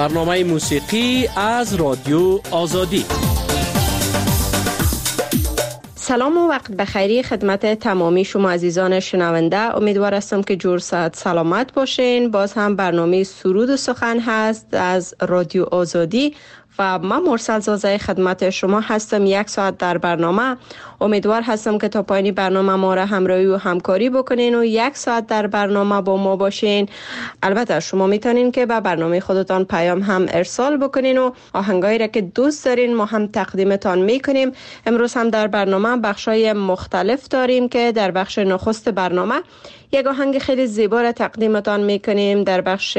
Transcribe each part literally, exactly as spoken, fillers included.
برنامه موسیقی از رادیو آزادی. سلام و وقت بخیری خدمت تمامی شما عزیزان شنونده. امیدوار هستم که جور صحت سلامت باشین. باز هم برنامه سرود و سخن هست از رادیو آزادی و من مرسل زازه خدمت شما هستم. یک ساعت در برنامه. امیدوار هستم که تا پایان برنامه ما را همراهی و همکاری بکنین و یک ساعت در برنامه با ما باشین. البته شما میتونین که به برنامه خودتان پیام هم ارسال بکنین و آهنگایی را که دوست دارین ما هم تقدیمتان میکنیم. امروز هم در برنامه بخشای مختلف داریم که در بخش نخست برنامه یک آهنگ خیلی زیبا را تقدیمتان میکنیم. در بخش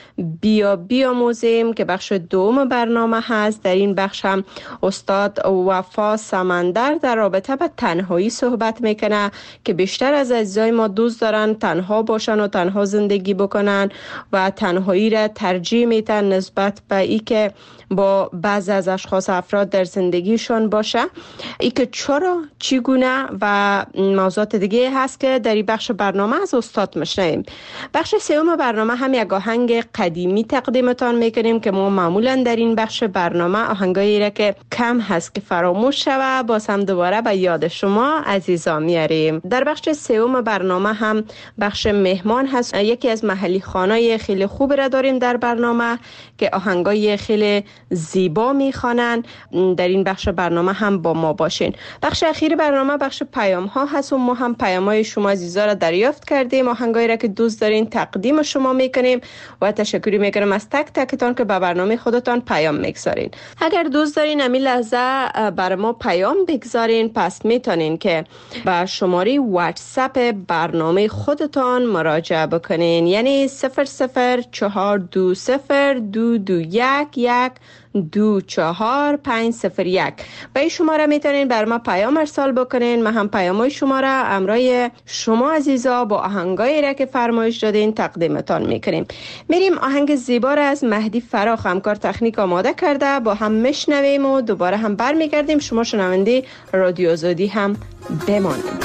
بیا بیاموزیم که بخش دوم برنامه هست. در این بخش هم استاد وفا سمندر در رابطه با تنهایی صحبت میکنه که بیشتر از عزیزای ما دوست دارن تنها باشن و تنها زندگی بکنن و تنهایی را ترجیح میدن نسبت به ای که با بعض از اشخاص افراد در زندگیشون باشه. ای که چرا، چگونه و موضوعات دیگه هست که در این بخش برنامه از استاد میشنویم. بخش سوم برنامه هم یک آهنگ قدیمی تقدیمتان میکنیم که ما معمولا در این بخش برنامه آهنگایی را که کم هست که فراموش شوه باز هم دوباره به یاد شما عزیزان میاریم. در بخش سوم برنامه هم بخش مهمان هست. یکی از محلی خانای خیلی خوب را داریم در برنامه که آهنگای خیلی زیبا میخوانن. در این بخش برنامه هم با ما باشین. بخش اخیر برنامه بخش پیام ها هست و ما هم پیام های شما عزیزا را دریافت کردیم. آهنگایی را که دوست دارین تقدیم شما میکنیم و تشکری میکنم از تک تکتان که به برنامه خودتان پیام میگذارین. اگر دوست دارین همین لحظه بر ما پیام بگذارین پس میتونین که به شماره واتساپ برنامه خودتان مراجعه بکنین، یعنی صفر صفر چهار دو صفر دو دو یک یک دو چهار پنج صفر یک. به این شماره میتونین بر ما پیام ارسال بکنین. ما هم پیامای شما را امرای شما عزیزا با آهنگایی را که فرمایش دادین تقدیمتان میکنیم. میریم آهنگ زیبا را از مهدی فراخ همکار تکنیک آماده کرده با هم میشنویم و دوباره هم برمیگردیم. شما شنونده رادیو آزادی هم بمانید.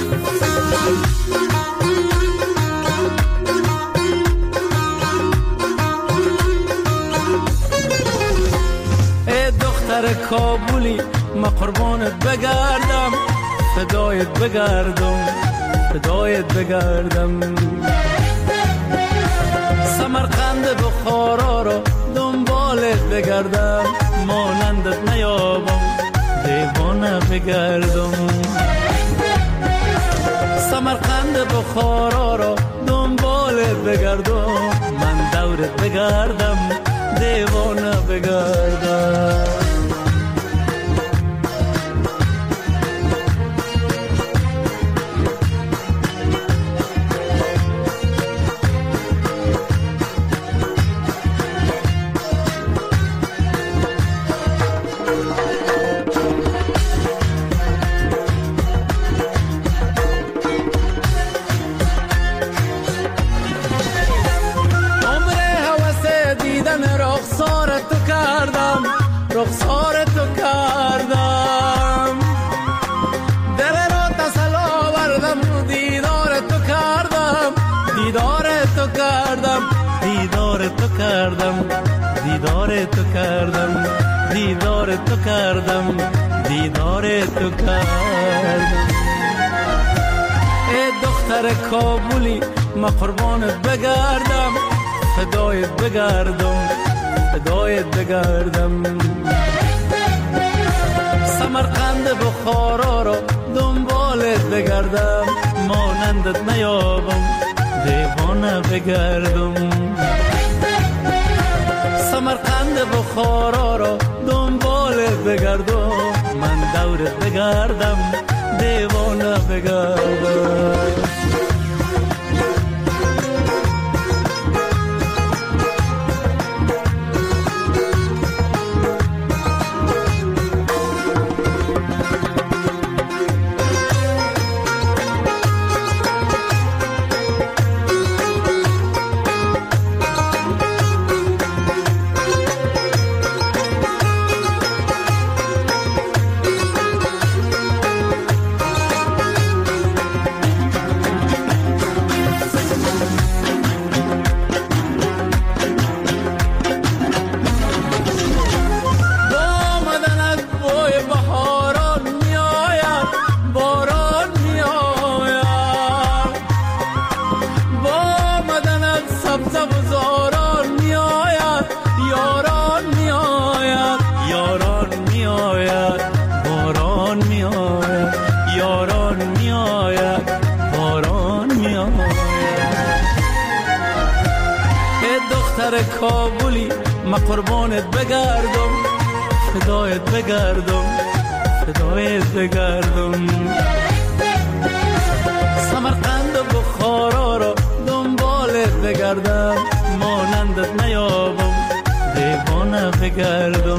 دختر کابولی ما قربانت بگردم، فدایت بگردم، فدایت بگردم. سمرقند بخارا رو دنبالت بگردم، مانندت نیابم دیوانه بگردم. سمرقند بخارا رو دنبالت بگردم، من دورت بگردم دیوانه بگردم. رخسار تو کردم، دل را تسل آوردم، دیدار تو کردم، دیدار تو کردم، دیدار تو کردم، دیدار تو کردم، دیدار تو کردم، دیدار تو کردم. ای دختر کابولی ما قربانت بگردم، فدایت بگردم، فدایت بگردم. سمرقند بخارا رو دنبالت بگردم، مانندت نیابم دیوانه بگردم. سمرقند بخارا رو دنبالت بگردم، من دورت بگردم دیوانه بگردم. یاران میآید باران میآید. ای دختر کابلی ما قربانت بگردم، فدایت بگردم، فدایت بگردم. سمرقند و بخارا را دنبالت بگردم، مانندت نیابم دیوانه بگردم.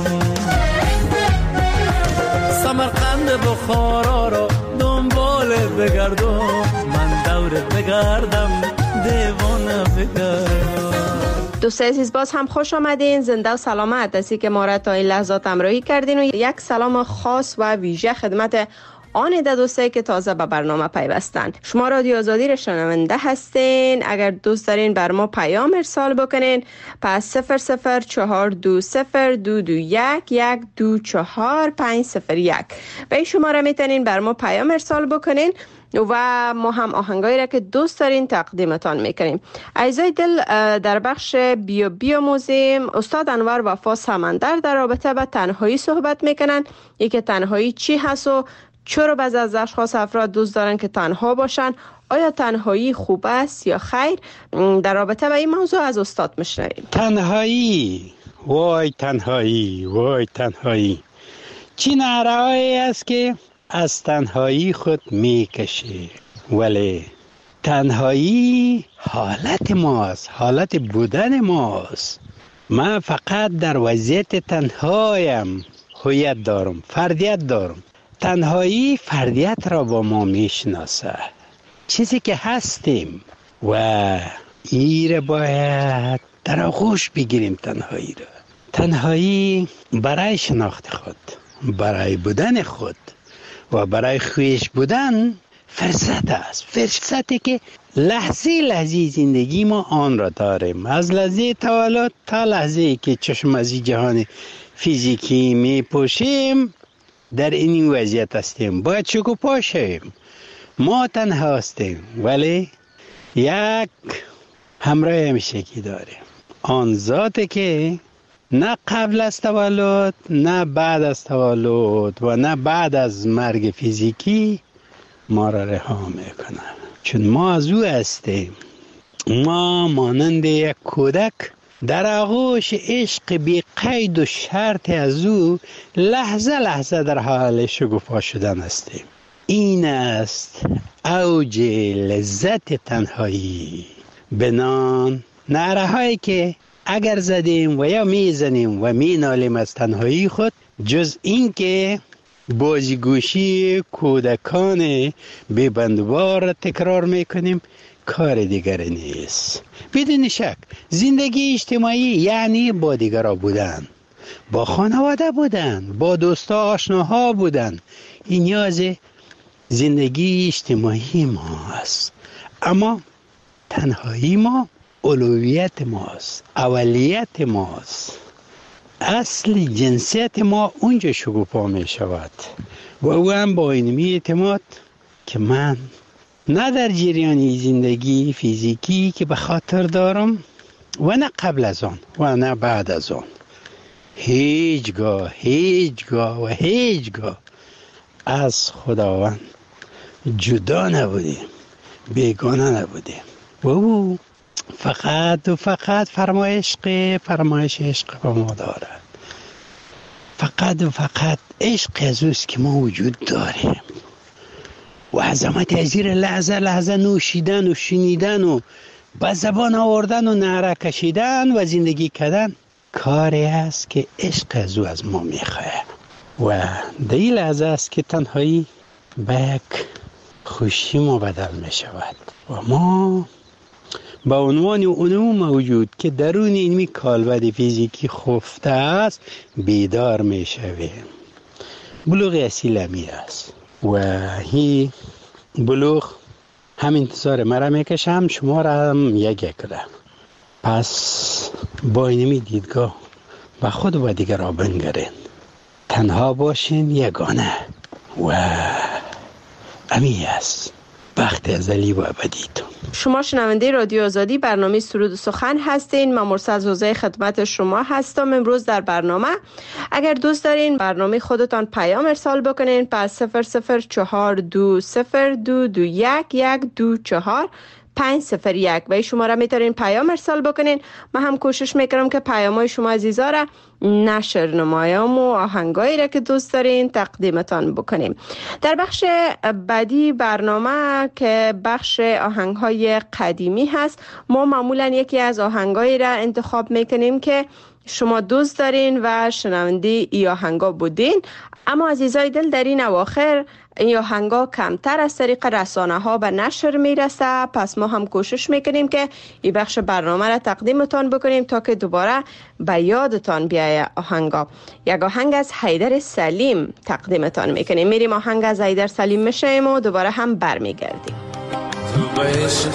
سمرقند بخارا را دنبالت بگردم، من دورت بگردم دیوانه بگردم. دوستای عزیز باز هم خوش آمدین، زنده و سلامت. دستی که ما را تا این لحظات همراهی کردین و یک سلام خاص و ویژه خدمت آن ده دوستایی که تازه به برنامه پیوستن. شما رادیو آزادی را شنونده هستین. اگر دوست دارین بر ما پیام ارسال بکنین پس صفر صفر چهار دو صفر دو دو یک یک دو چهار پنج صفر یک به این شماره میتونین بر ما پیام ارسال بکنین و ما هم آهنگایی را که دوست دارین تقدیمتان میکنیم. عزیزای دل، در بخش بیو بیاموزیم استاد انور وفا سمندر در رابطه با تنهایی صحبت میکنن. یکی تنهایی چی هست و چرا بعضی از اشخاص افراد دوست دارن که تنها باشن؟ آیا تنهایی خوب است یا خیر؟ در رابطه با این موضوع از استاد میشنویم. تنهایی، وای تنهایی، وای تنهایی چی نارایی است که از تنهایی خود میکشی. ولی تنهایی حالت ماست، حالت بودن ماست. من فقط در وضعیت تنهایم هویت دارم، فردیت دارم. تنهایی فردیت را با ما میشناسه، چیزی که هستیم و این باید در آغوش بگیریم. تنهایی را، تنهایی برای شناخت خود، برای بودن خود و برای خویش بودن فرصت است. فرصتی که لحظه لحظه زندگی ما آن را داریم، از لحظه تولد تا لحظه که چشم از جهان فیزیکی می پوشیم در این وضعیت هستیم. باید شکوفا شویم. ما تنها هستیم ولی یک همراه همیشگی داریم، آن ذاتی که نه قبل از تولد، نه بعد از تولد و نه بعد از مرگ فیزیکی ما را رها میکنه. چون ما از او هستیم. ما مانند یک کودک در آغوش عشق بی قید و شرط از او لحظه لحظه در حال شکوفا شدن هستیم. این است اوج لذت تنهایی. بنان نعره هایی که اگر زدیم و یا میزنیم و مینالیم از تنهایی خود، جز این که بازیگوشی کودکان بی‌بندوبار تکرار میکنیم، کار دیگری نیست. بدون شک زندگی اجتماعی یعنی با دیگران بودن، با خانواده بودن، با دوستا آشناها بودن. این نیاز زندگی اجتماعی ما است. اما تنهایی ما اولویت ماست، اولیت ماست. اصل جنسیت ما اونجا شکوفا می شود و او هم با این اعتماد که من نه در جریان زندگی فیزیکی که به خاطر دارم و نه قبل از آن و نه بعد از آن، هیچگاه هیچگاه و هیچگاه از خداوند جدا نبودیم، بیگانه نبودیم. و او فقط و فقط فرمایش فرمایش عشق به ما دارد. فقط و فقط عشق از اوست که ما وجود داریم و عظمت از زیر لحظه لحظه نوشیدن و شنیدن و به زبان آوردن و نعره کشیدن و زندگی کردن کاری است که عشق از او از ما میخواه. و در این لحظه است که تنهایی به یک خوشی ما بدل می شود و ما به عنوان اون موجود که درون این کالبد فیزیکی خفته است بیدار می شویم. بلوغ اصیل همی است و هی بلوغ هم انتظار مرا میکشم، شما را هم یک یک را. پس با اینمی دیدگاه به خود و دیگر را بنگرین، تنها باشین، یگانه و امی است بخت ازلی و ابدیتون. شما شنونده رادیو آزادی برنامه سرود و سخن هستین. من مرسل زوزه خدمت شما هستم. امروز در برنامه اگر دوست دارین برنامه خودتان پیام ارسال بکنین پس صفر صفر چهار دو صفر دو دو یک یک دو چهار پنج صفر یک و این شماره میتونین پیام ارسال بکنین. من هم کوشش میکنم که پیامای شما عزیزا را نشر نمایم و آهنگایی را که دوست دارین تقدیمتان بکنیم. در بخش بعدی برنامه که بخش آهنگهای قدیمی هست، ما معمولا یکی از آهنگایی را انتخاب میکنیم که شما دوست دارین و شنونده ای آهنگا بودین، اما عزیزای دل در این اواخر این آهنگا کمتر از طریق رسانه ها به نشر میرسه، پس ما هم کوشش میکنیم که این بخش برنامه را تقدیمتان بکنیم تا که دوباره به یادتان بیایه آهنگا. یک آهنگ از حیدر سلیم تقدیمتان میکنیم. میریم آهنگ از حیدر سلیم میشیم و دوباره هم برمیگردیم. تو عشق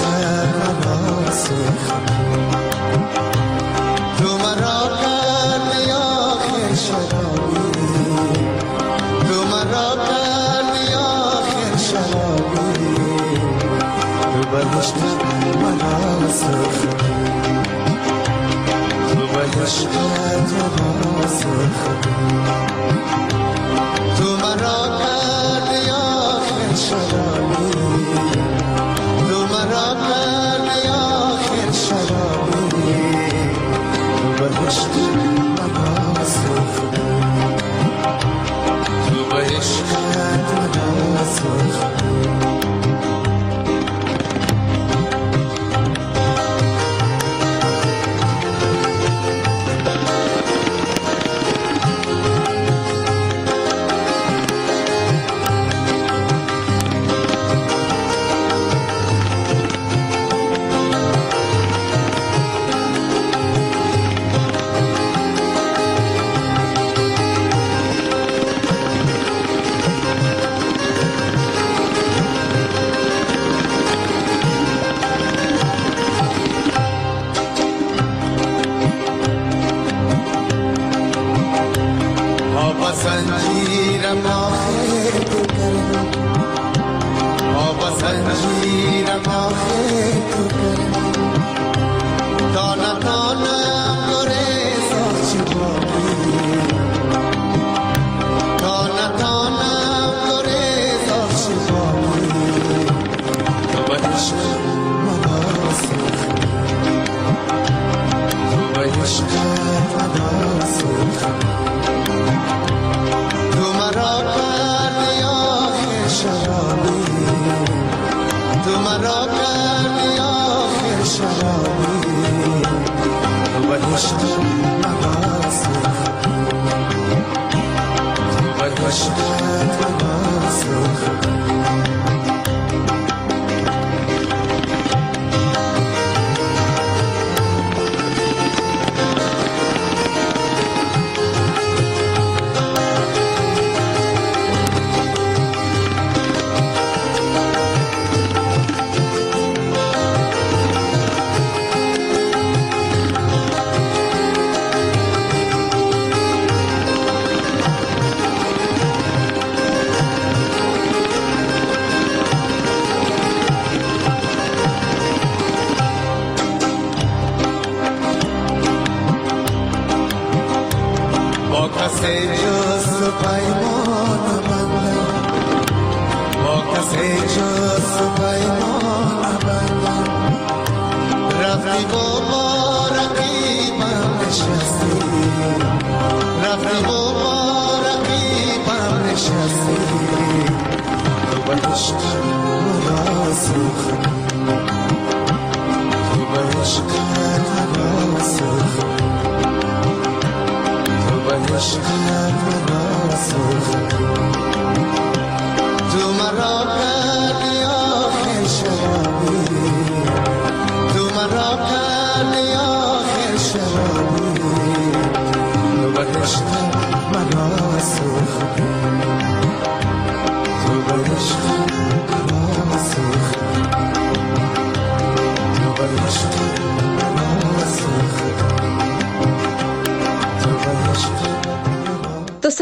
تو مرا کردی آخر شرابی، تو مرا کردی آخر شرابی، تو بهشت مرا سخت، تو بهشت مرا سخت، تو مرا کردی آخر شرابی، تو مرا کردی آخر شرابی، بهشت مرا سخت، تو بهشت مرا سخت.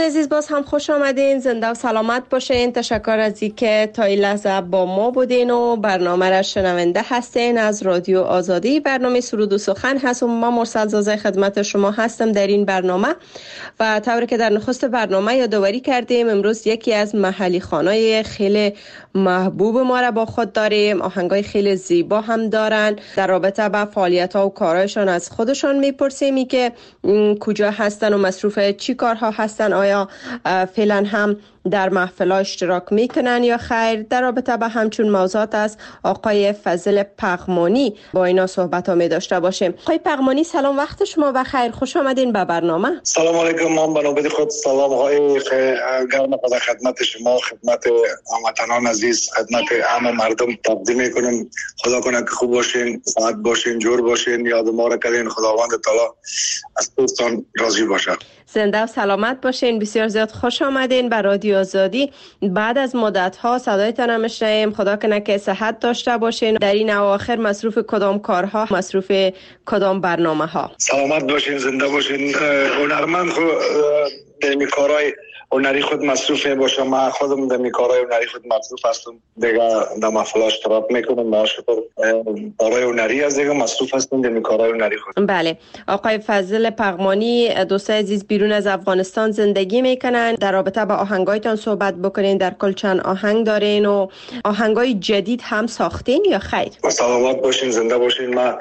عزیز باز هم خوش آمدین، زنده و سلامت باشین. تشکر از اینکه تا این لحظه با ما بودین و برنامه را شنونده هستین از رادیو آزادی. برنامه سرود و سخن هست و ما مرسل زازه خدمت شما هستم در این برنامه و طوری که در نخست برنامه یادآوری کردیم امروز یکی از محلی خوانای خیلی محبوب ما را با خود داریم. آهنگای خیلی زیبا هم دارن. در رابطه با فعالیت ها و کارهایشان از خودشان میپرسیم که کجا هستن و مصروف چی کارها هستن، آیا فعلا هم در محفل ها اشتراک میکنن یا خیر. در رابطه با همچون موضوعات از آقای فضل پغمانی با اینا صحبت ها می داشته باشیم. آقای پغمانی سلام، وقت شما بخیر، خوش آمدین به برنامه. سلام علیکم، من به نوبه خود سلام های گرم خدا خدمت شما، خدمت هموطنان عزیز، خدمت همه مردم تقدیم میکنم. خدا کنه که خوب باشین، سعادت باشین، جور باشین، یاد ما را کردین. خداوند تعالی از دوستان راضی باشه. زنده و سلامت باشین. بسیار زیاد خوش آمدین به رادیو آزادی. بعد از مدت ها صدایتان هم میشنویم. خدا کنه که صحت داشته باشین. در این اواخر مصروف کدام کارها، مصروف کدام برنامه ها؟ سلامت باشین، زنده باشین. هنرمند خود در کارهای هنری خود مصروف باشه. من خودم در کارهای هنری خود مصروف هستم. دیگه در محفل اشتراک میکنم. ماشاءالله کارهای هنری از دیگه مصروف هستم در کارهای هنری خود. بله، آقای فضل پغمانی دوستای عزیز بیرون از افغانستان زندگی میکنن. در رابطه با آهنگایتان صحبت بکنین. در کل چند آهنگ دارین و آهنگای جدید هم ساختین یا خیر؟ سلامت باشین، زنده باشین. من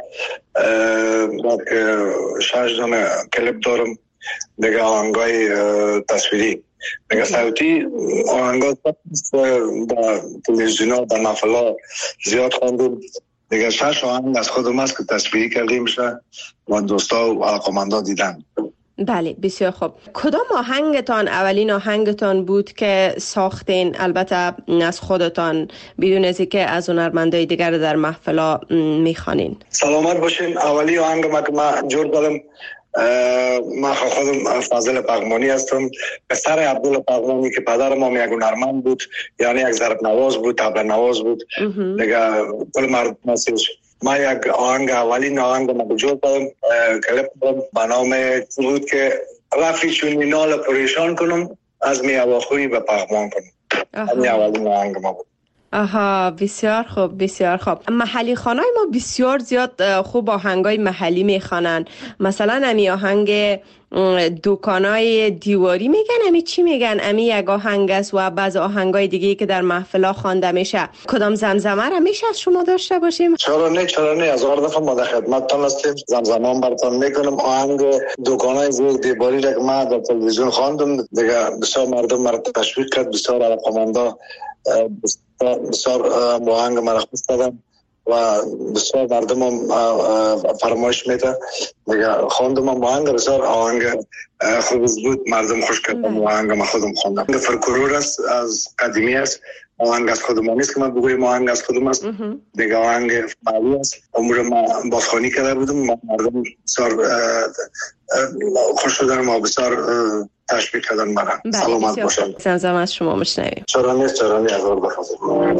شش دانه کلیپ دارم، دیگه آهنگای تصویری، دیگه صوتی. آهنگای در تلویزیون ها در محفل ها زیاد خواندیم. دیگه شش آهنگ از خودم است که تصویری کردیم میشه و دوستا و علاقمندا دیدن. بله بسیار خوب. کدام آهنگتان اولین آهنگتان بود که ساختین، البته از خودتان، بدون از اینکه از هنرمندای دیگر در محفلا میخوانین؟ سلامت باشین. اولی آهنگ ما که من جور دادم، من خودم فضل پغمانی هستم، پسر عبدالله پغمانی که پدر ما یک هنرمند بود، یعنی یک ضرب نواز بود، طبل نواز بود. دیگه کل مردم مسیج. من یک آهنگ اولین آهنگ ما جور دادم، کلیپ دادم به نام بود که رفی چونی نال پریشان کنم از می اواخوی به پغمان کنم. همین اولین آهنگ ما بود. آها، بسیار خوب، بسیار خوب. محلی خوانای ما بسیار زیاد خوب آهنگای محلی میخوانن. مثلا امی آهنگ دکانای دیواری میگن، امی چی میگن؟ امی یک آهنگ است و بعض آهنگای دیگه که در محفلا خوانده میشه. کدام زمزمه را میشه از شما داشته باشیم؟ چرا نه، چرا نه. از هر دفعه ما در خدمتتان هستیم، زمزمه براتون میکنم. آهنگ دکانای دیواری را که ما در تلویزیون خواندم، دیگه بسیار مردم مرا تشویق کرد، بسیار علاقه‌مندا بسیار آهنگ مرا خوش دادن و بسیار مردم هم فرمایش میده. دیگه خواندم هم آهنگ بسیار آهنگ خوب بود، مردم خوش کردن. آهنگ ما خودم خواندم. فرکرور است، از قدیمی است. آهنگ از خودم نیست که من بگویم آهنگ از خودم است. دیگه آهنگ فعالی است. عمر ما بازخوانی کرده بودم، مردم بسیار خوش شدن و بسیار تشویق کردن مرا. سلامت باشن. زمزمه از شما میشنویم. چرا نیست، چرا نیست. از اور بخوازم.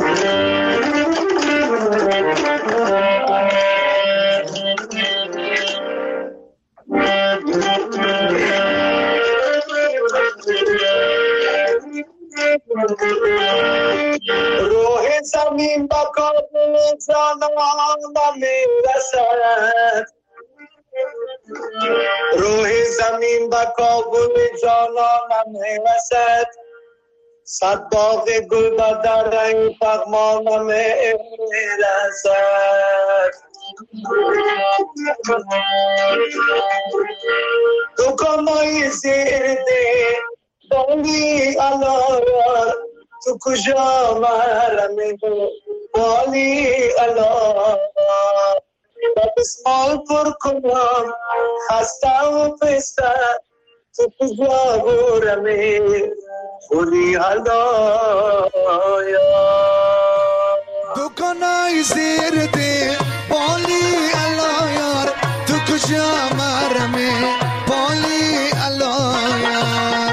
روح زمین با کابل جانان میرسد، روح زمین با کابل جانان میرسد. صد باغ گل با دره پغمان میرسد. دکانای زیر ده بالی علایار، تو کجا مرمی بالی علایار. با بسمال پر کنم خسته و پسته، تو کجا برمی خوری علایار. دکانای زیر ده بالی علایار، تو کجا مرمی بالی علایار.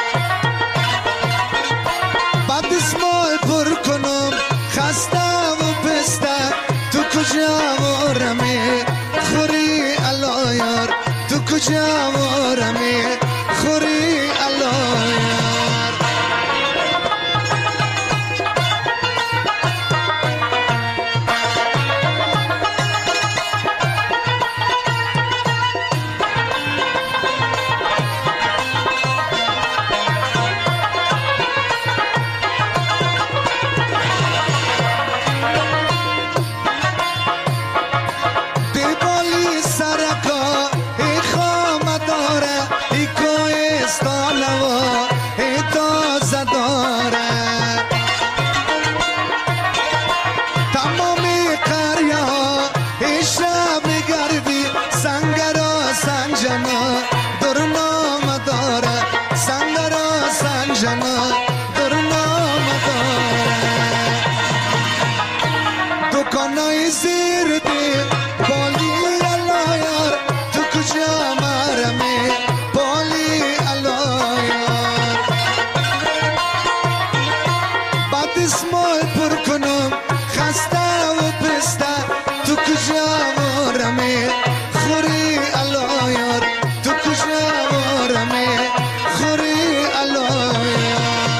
بعد اسمال پر کنم خسته و پسته، تو کجا مرمی خوری علایار. تو کجا مرمی خوری علایار. اسمال پر کنم خسته و پسته تو کجا وارمه خوری الله یار تو کجا وارمه خوری الله یار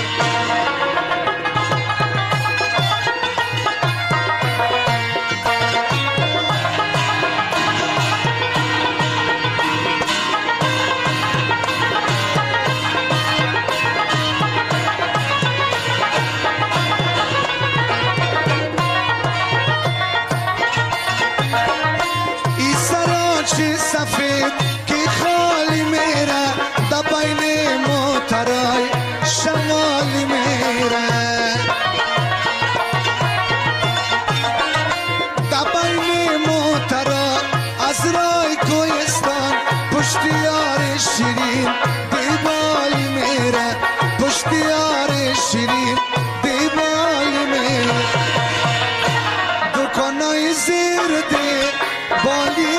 سفید که خالی میره دا بین موترای شمالی میره دا بین موترا از رای کوهستان پشتیار شیرین دیبالی میره پشتیار شیرین دیبالی میره دکانای زیر دی بالی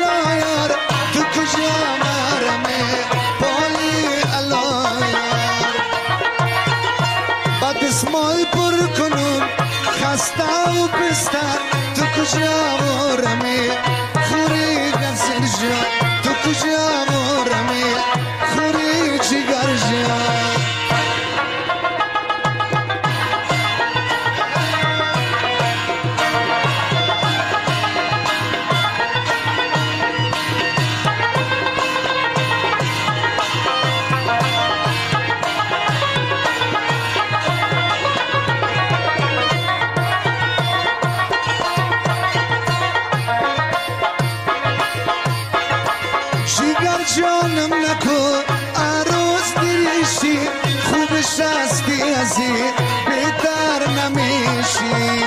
اسمال پر کنم خسته و پسته تو کجا وارمه خوری گرزن جا تو کجا وارمه خوری جگر جا جانم نکو عروس دریشی خوبش هستی ازی بهتر نمیشی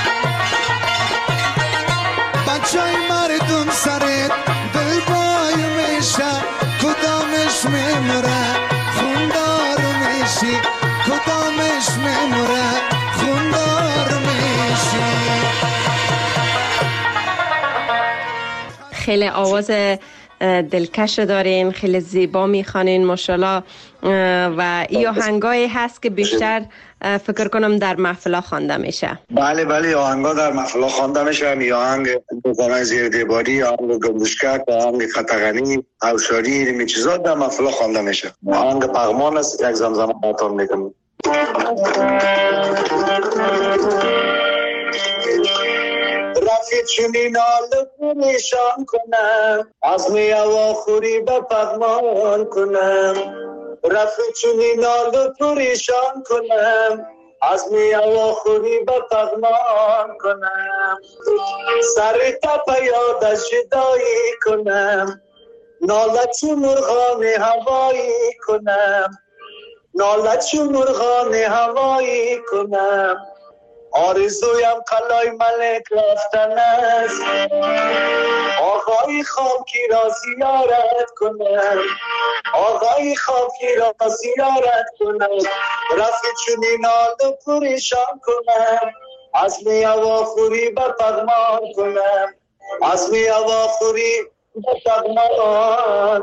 بچای مردم سرت دل بای میشه کدامش میموره خوندار میشی کدامش میموره خوندار میشی خیلی آواز دلکش دارین، خیلی زیبا میخوانین ماشاءالله و این آهنگایی هست که بیشتر فکر کنم در محفلا خوانده میشه. بله بله آهنگا در محفلا خوانده میشه. این آهنگ دوگانه زیر دیواری، آهنگ گمبوشکک، آهنگ خطغنی، اوشاری، این چیزا در محفلا خوانده میشه. آهنگ پغمان است، یک زمزمه براتون میگم. رفیق چونی نال پریشان کنم از می هوا خوری به پغمان کنم رفیق چونی نال پریشان کنم از می هوا خوری به پغمان کنم سر تپ یادش جدایی کنم نالت مرغان هوایی کنم نالت مرغان هوایی کنم آرزویم قلای ملک رفتن است آقای خوابکی را زیارت کنم آقای خوابکی را زیارت کنم رفیق چونی نال پریشان کنم از می هوا خوری به پغمان کنم از می هوا خوری به پغمان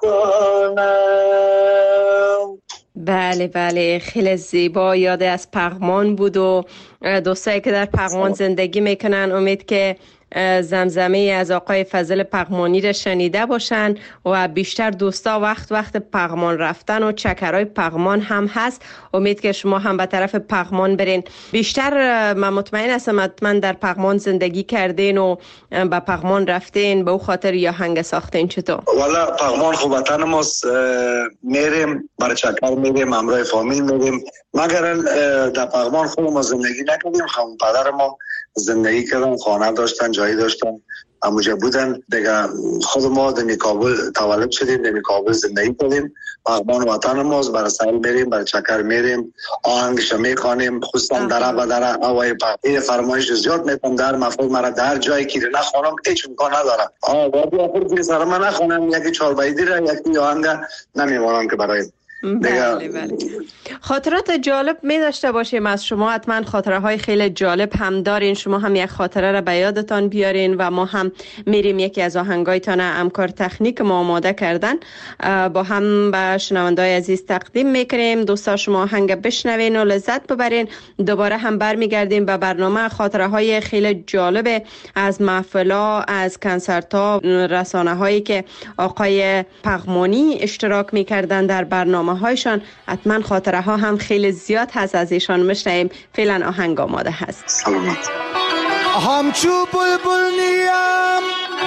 کنم. بله بله خیلی زیبا، یاد از پغمان بود و دوستایی که در پغمان زندگی میکنن امید که زمزمه از آقای فضل پغمانی را شنیده باشن و بیشتر دوستا وقت وقت پغمان رفتن و چکرهای پغمان هم هست. امید که شما هم به طرف پغمان برین. بیشتر من مطمئن هستم حتما در پغمان زندگی کردین و به پغمان رفتین، به او خاطر یا هنگ ساختین. چطور؟ والا پغمان خوب وطن ماست، میریم برای چکر میریم، همراه فامیل میریم، مگر در پغمان خود ما زندگی نکردیم. خانم پدر ما زندگی کردن، خانه داشتن، جایی داشتن، همونجا بودن دیگه. خود ما در کابل تولد شدیم، در کابل زندگی کردیم. پغمان وطن ماست، برای سیل میریم، برای چکر میریم، آهنگش میخوانیم، خصوصا در به در هوای پاکی فرمایش زیاد میکنم. در مفروض مرا در جایی که نخوانم هیچ امکان نداره. آه وادی آخر که سر من نخوانم، یکی چهار بیتی را یکی آهنگ نمیمونم که برای بله بله. خاطرات جالب می داشته باشیم از شما، حتما خاطره های خیلی جالب هم دارین. شما هم یک خاطره را به یادتان بیارین و ما هم میریم یکی از آهنگایتان همکار تکنیک ما آماده کردن با هم به شنوندای عزیز تقدیم میکنیم. دوستا شما آهنگ بشنوین و لذت ببرین. دوباره هم برمیگردیم به برنامه خاطره های خیلی جالب از محفلا، از کنسرت ها، رسانه هایی که آقای پغمانی اشتراک میکردن در برنامه هایشان. حتما خاطره ها هم خیلی زیاد هست از ایشان میشنویم. فعلا آهنگ آماده هست. سلامت. همچو بلبل نیم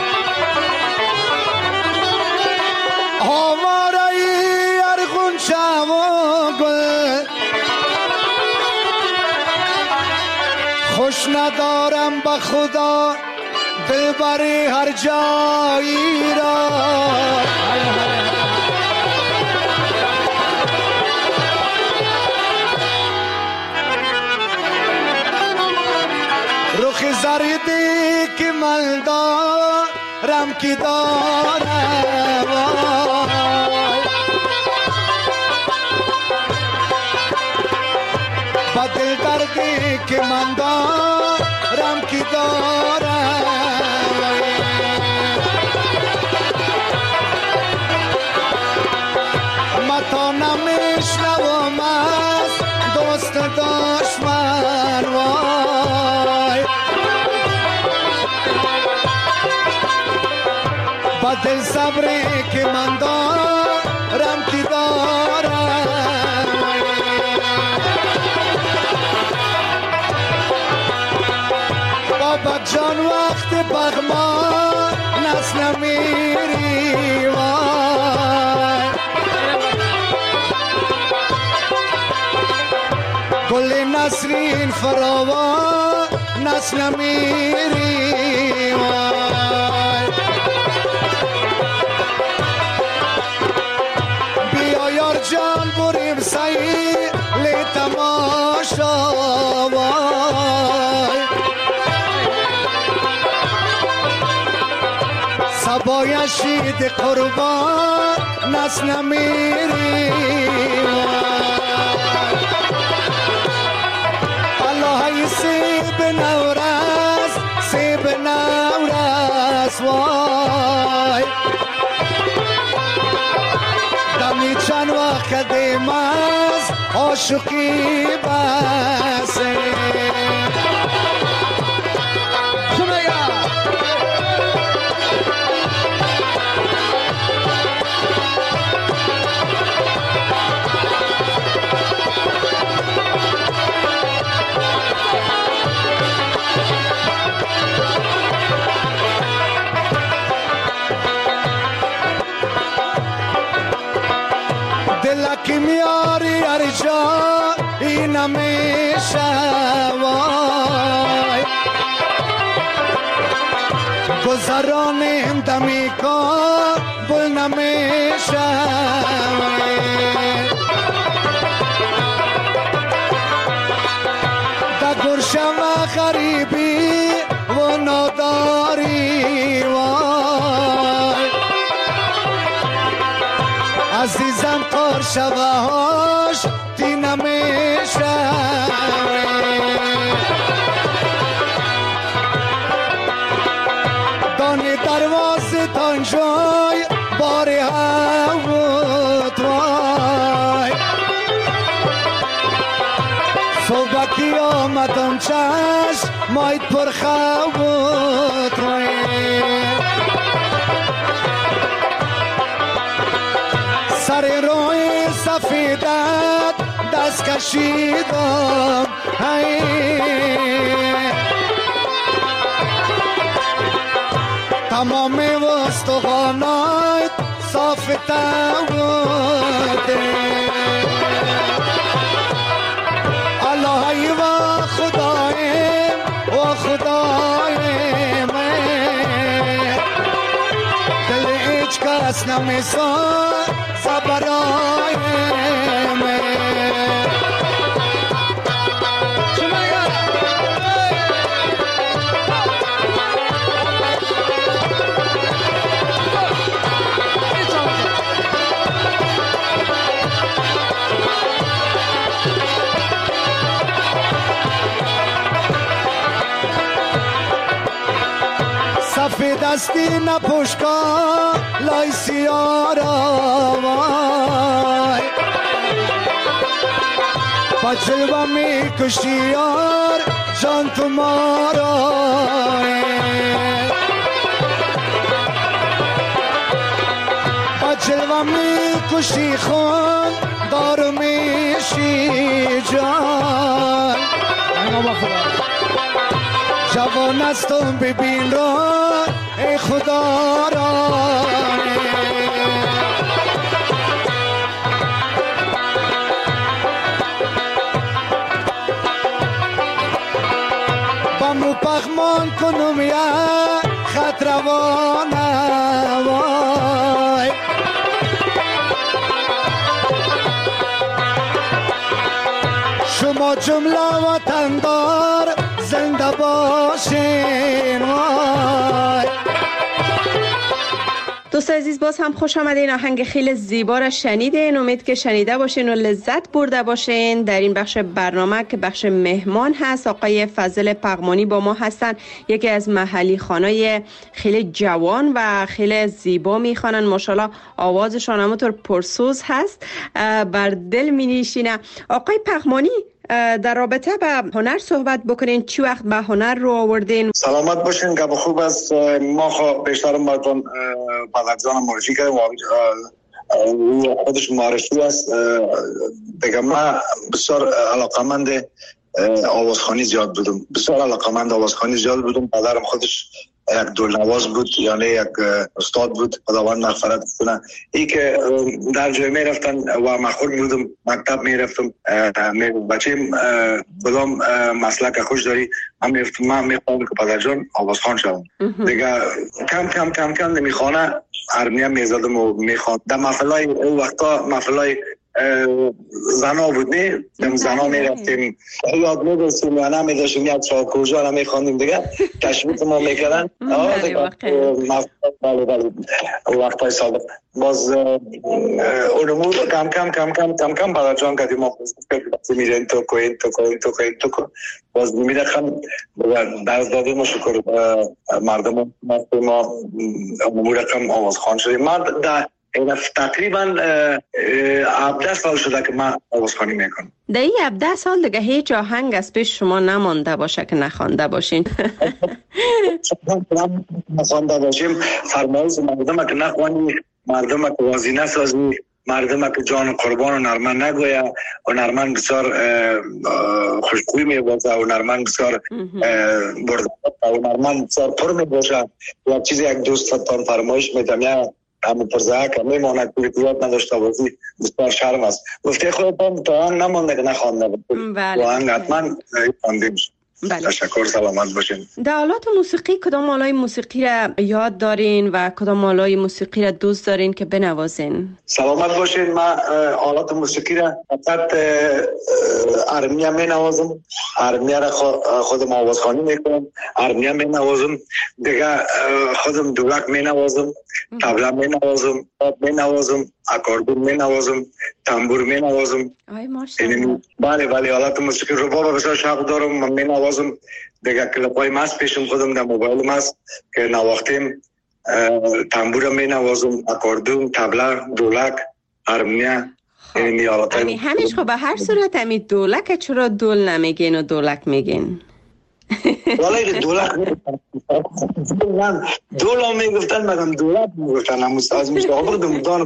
آواره ارغنچه و گل، خوش ندارم به خدا دلبری هر جایی را. رخ زردی که من دارم که دارم، با دل دردی که من دارم که دارم، ما تا نمیشنوم از دوست دشمن. وای با دل صبری که من دارم که دارم، بابا جان وقت بغمان نس نمیری. وای گل نسرین فراوان نس نمیری. وای بیا یار جان بریم سیل تماشا. وای سبای شید قربان نس نمیری. الله سیب نورس سیب نورس. وای دمی چند وقت دیم از عاشقی بسه. دلکی میاری هر جا این نمیشه. وای گذرانیم دمی کابل نمیشه. دا گرشم غریبی و ناداری. وای عزیزم قار شوه هاش تی نمیشه. دانی دروازه تانجای باری هود. وای صبح کی آمدم چشم مایت پر خود. وای سر روی سفیدت دست کشیدم. تمام استخوانات صاف بوده. الهی و خدایم و خدایم دل هیچ کس نمیسان برای من. زلفی دستی نپوشکا لای سیارا وای با جلوه می کشی یار جان تو مارا با جلوه می کشی خون دار میشی جان جوان هستم ببین را ای خدا را با مو پخمان کنم یا خط روانه وای شما جمله وطندار زنده باشین وای. دوست عزیز باز هم خوش آمدین. آهنگ خیلی زیبا را شنیدین. امید که شنیده باشین و لذت برده باشین. در این بخش برنامه که بخش مهمان هست آقای فضل پغمانی با ما هستن. یکی از محلی خوانای خیلی جوان و خیلی زیبا میخوانن. ماشاءالله آوازشان همونطور پرسوز هست، بر دل مینشینه. آقای پغمانی در رابطه به هنر صحبت بکنین. چی وقت به هنر رو آوردین؟ سلامت باشین. که خوب است. ما خب بیشتر مردم بلدزان معرفی کردیم و خودش معرفی است. دیگه ما بسیار علاقمند آوازخوانی زیاد بودم. بسیار علاقمند آوازخوانی زیاد بودم. پدرم خودش یک دلنواز بود، یعنی یک استاد بود، خداوند مغفرت کنه. ای که در جای می رفتن و من خود بودم مکتب می رفتم، بچه کدام مسلک خوش داری من می رفتم، من می خواهم که پدر جان آوازخوان شدم. دیگه کم کم کم کم نمی خانه ارمیم می زدم و می خواهم. در محفلای او وقتا محفلای زنا بود، نه دم زنا می رفتیم یاد می داشتیم یا نمی داشتیم یک چهار کجا نمی خواندیم دیگه تشویق ما می کردن. بله بله وقتای سابق باز اونمو کم کم کم کم کم کم برای جان کردیم. ما میرین تو کوین تو کوین تو کوین تو کوین باز میرخم درز دادیم و شکر مردم ما اونمو رقم آوازخوان شدیم. من در تقریبا هفده سال شده که من آوازخوانی میکنم. در این هفده سال دیگه هیچ آهنگ از پیش شما نمانده باشه که نخوانده باشین؟ نخوانده باشیم فرمایش مردم که نخوانی، مردم که وازی نسازی، مردم که جان قربان و نرمن نگویه و نرمن بسیار خوشگوی میبازه و نرمن بسیار برده و نرمن بسیار پر میباشه. و چیزی یک دوست تان فرمایش میدم یا همون پرزه که میماند که یاد نداشته بازی بسیار شرم است. گفته خودتان تا آن نمانده که نخوانده بود. بله. و آن حتما خواندیم. بله. تشکر، سلامت باشین. در آلات موسیقی کدام آلای موسیقی را یاد دارین و کدام آلای موسیقی را دوست دارین که بنوازین؟ سلامت باشین. من آلات موسیقی را فقط ارمنیا می نوازم. ارمنیا را خودم آوازخوانی میکنم. ارمنیا می نوازم. دیگه خودم دولک می نوازم. طبله می نوازم. می نوازم. اکاردون می نوازم. تنبور می نوازم. آی ماشاءالله. بله بله آلات موسیقی رو بابا بسیار شوق دارم. من می نوازم. دیگه کلپای ماست پیشم خودم در موبایل ماست که نواختیم. تنبور می نوازم. اکاردون، طبله، دولک، ارمنیا. یعنی آلات همی همیش خب به هر صورت همی دولک چرا دول نمیگین و دولک میگین؟ والله دولت من دولا میگفتن مگم دولت میگفتن هم از مشتاق بودم دانو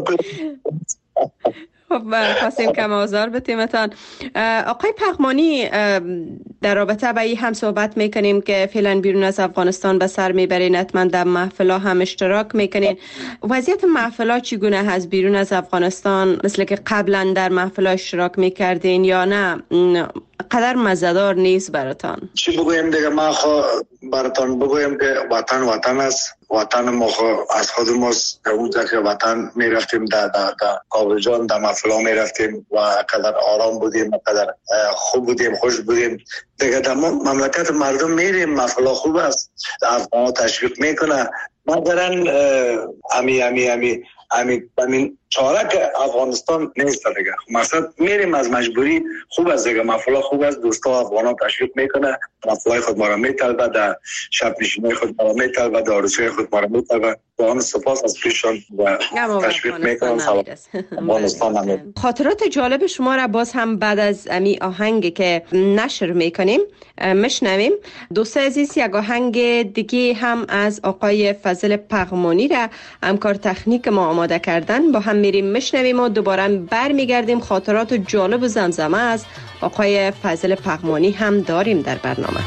خب خواستیم کم آزار بتیمتان. آقای پغمانی در رابطه با این هم صحبت میکنیم که فعلا بیرون از افغانستان به سر میبرین، حتما در محفلا هم اشتراک میکنین. وضعیت محفلا چگونه هست بیرون از افغانستان؟ مثل که قبلا در محفلا اشتراک میکردین یا نه قدر مزدار نیست براتان؟ چی بگویم دیگه، ما خو براتان بگویم که وطن وطن است. وطن ما خو از خود ماست. اونجا که وطن میرفتیم در در در کابل جان در محفلا میرفتیم و قدر آرام بودیم، قدر خوب بودیم، خوش بودیم. دیگه در مملکت مردم میریم، محفلا خوب است، افغان تشویق میکنه. مثلا امی امی امی امی امی چاره که افغانستان نیست دیگه. مثلا میریم از مجبوری، خوب از دیگه محفل خوب است، دوستا افغانا تشویق میکنه، محفل خود ما را میطلبه، در شب نشینی خود ما را میطلبه، در عروسی خود ما را میطلبه. با سپاس از پیششان و تشویق میکنم. افغانستان خاطرات جالب شما را باز هم بعد از امی آهنگی که نشر میکنیم مشنویم. دوست عزیز، یک آهنگ دیگه هم از آقای فضل پغمانی را همکار تکنیک ما آماده کردن، با هم میریم مشنویم و دوباره برمیگردیم. خاطرات جالب و زمزمه از آقای فضل پغمانی هم داریم در برنامه.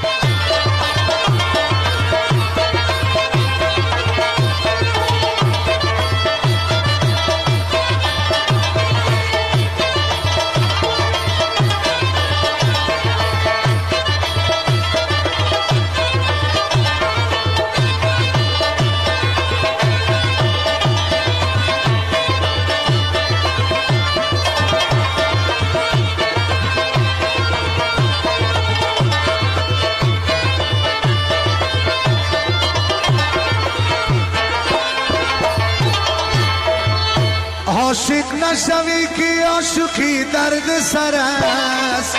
عاشق نشوی که عاشقی درد سر است،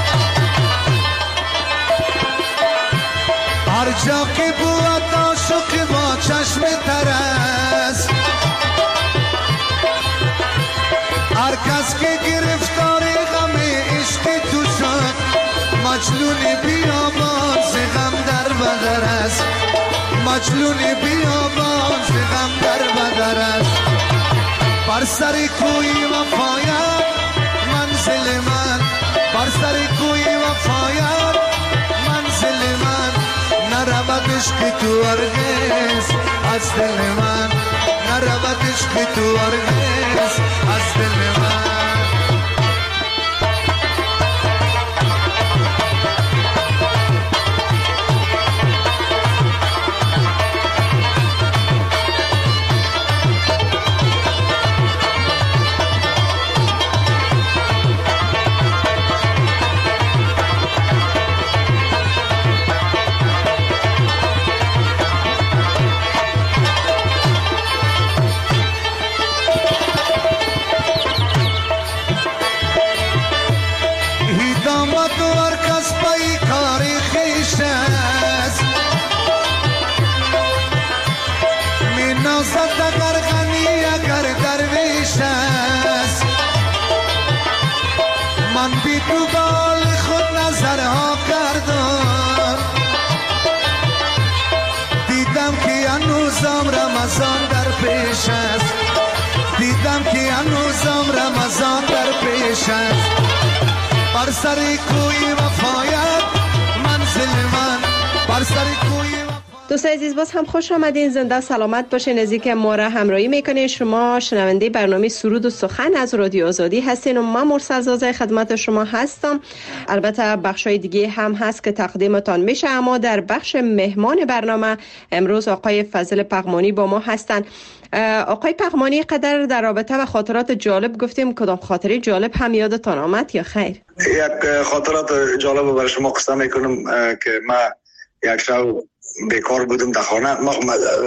هر جا که بود عاشق با چشم تر است. هر کس که گرفتار غم عشق تو شد، مجنون بیابان ز غم در بدر است، مجنون بیابان ز غم در بدر است. بر سر کوی وفایت منزل من، بر سر کوی وفایت منزل من، نرود عشق تو هرگز از دل من، نرود عشق تو هرگز از دل من. من بی تو بال خود نظرها کردم، دیدم که هنوزم رمضان در پیش است، دیدم که هنوزم رمضان در پیش است. بر سر کوی وفایت منزل من، بر سر کوی. دوست عزیز، باز هم خوش آمدین، زنده سلامت باشین. از اینکه ما را همراهی میکنین. شما شنونده برنامه سرود و سخن از رادیو آزادی هستین و من مرسل زازه خدمت شما هستم. البته بخشای دیگه هم هست که تقدیمتان میشه، اما در بخش مهمان برنامه امروز آقای فضل پغمانی با ما هستن. آقای پغمانی، قدر در رابطه و خاطرات جالب گفتیم، کدام خاطره جالب هم یادتان آمد یا خیر؟ یک خاطرات جالب برای شما قصه میکنم که ما یک شب بیکار بودم در خانه. ما